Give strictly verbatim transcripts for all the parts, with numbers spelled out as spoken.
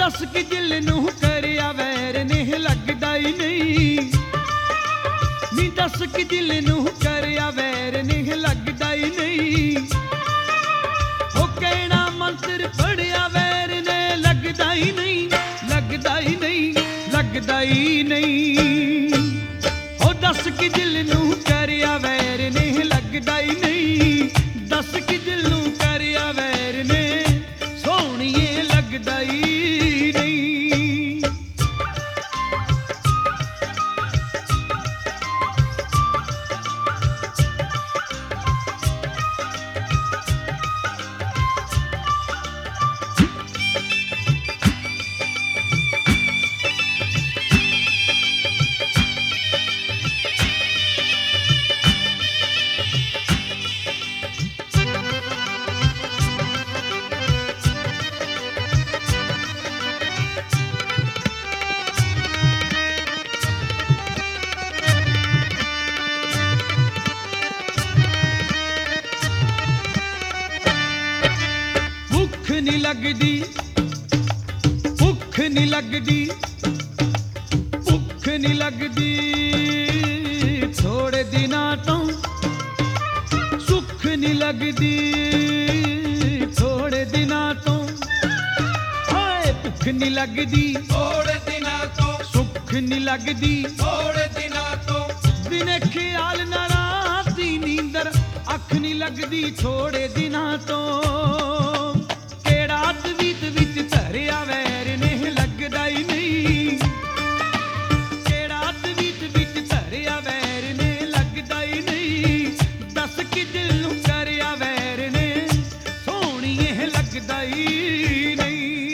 दस कि दिल नूं करिया वैर ने लगदा ही नहीं। नी दस कि दिल नूं करिया वैर ने लगदा ही नहीं। ओ कहना मंत्र पढ़िया वैर ने लगदा ही नहीं, लगदा ही नहीं, लगदा ही नहीं। ओ दस कि दिल नूं करिया वैर ने लगदा ही नहीं। दस कि दिल नूं करिया वैर ने सोहणीए लगदा ही नहीं। भुख नहीं लगदी, भुख नहीं लगदी, भुख नहीं लगदी थोड़े दिनां तो। सुख नहीं लगदी थोड़े दिनां तो। हाय भुख नहीं लगदी थोड़े दिनां तो, सुख नहीं लगदी थोड़े दिनां तो। दिने ख्याल ना राती नींदर अख नहीं लगदी थोड़े दिनां तो। केड़ा तवीत विच धरिया वैर ने लगदा ही नहीं। केड़ा तवीत विच धरिया वैर ने लगदा ही नहीं। दस कि दिल नूं करिया वैर ने सोहणीए लगदा ही नहीं।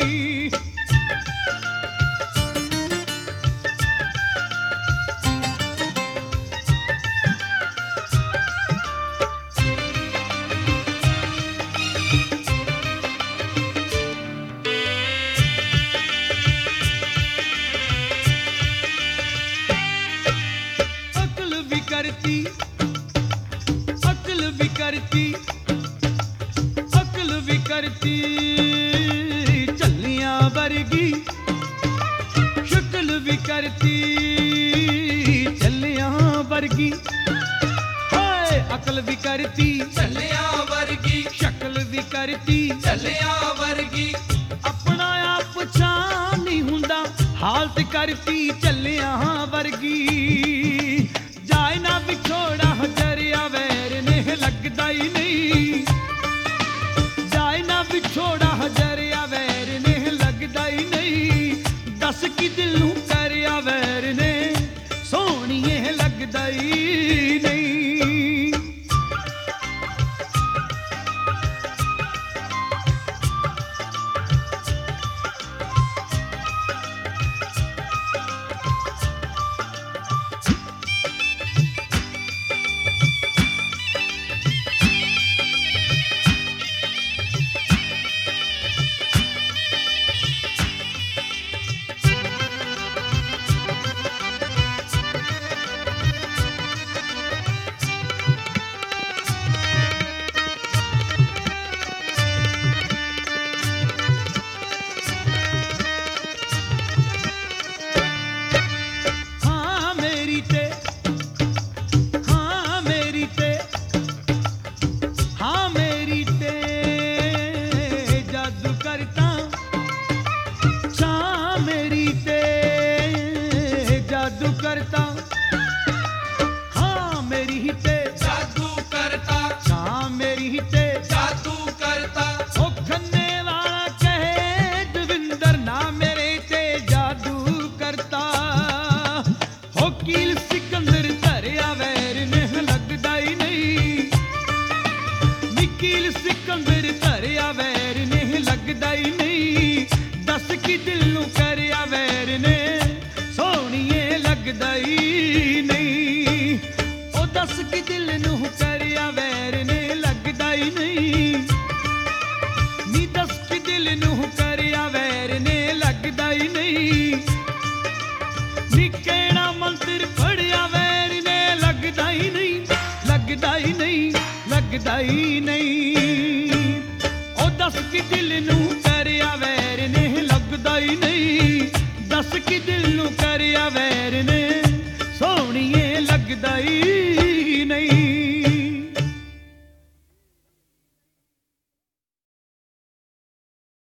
अकल भी करती, अकल भी करती, अकल भी करती झल्लियां वर्गी। शक्ल भी करती झल्लियां वर्गी। हाय अकल भी करती झल्लियां वर्गी, शक्ल भी करती। झल्लियां वर्गी। अपना आप पछाण नहीं हुंदा हालत करती झल्लियां वर्गी। जाए ना विछोड़ा जरिया वैर ने लगदा ही नहीं। जाए ना विछोड़ा जरिया वैर ने लगदा ही नहीं। दस कि दिल नूं करिया वैर ने सोहणीए लगदा ही नहीं। हाँ मेरी ते, हाँ मेरी ते, हाँ मेरी ते जादू करता। हाँ मेरी ते जादू करता। हाँ मेरी ही ते, जादू करता, हाँ मेरी ही ते। जादू करता। ओ खन्ने वाला कहे दविंदर ना मेरे ते जादू करता। हो कील सिकंदर धरिया वैर ने लगदा ही नहीं। निकील सिकंदर धरिया वैर ने लगदा ही नहीं। दस कि दिल नूं करिया वैर ने सोहणीए लगदा ही नहीं। ओ दस कि दिल नूं करिया वैर ने लगदा ही नहीं। नी दस कि दिल नूं करिया वैर ने लगदा ही नहीं। नी कहना मंत्र पढ़िया वैर ने लगदा ही नहीं, लगदा ही नहीं, लगदा ही नहीं। ओ दस कि दिल नूं करिया वैर ने लगदा ही नहीं। ਕੀ ਦਿਲ ਨੂੰ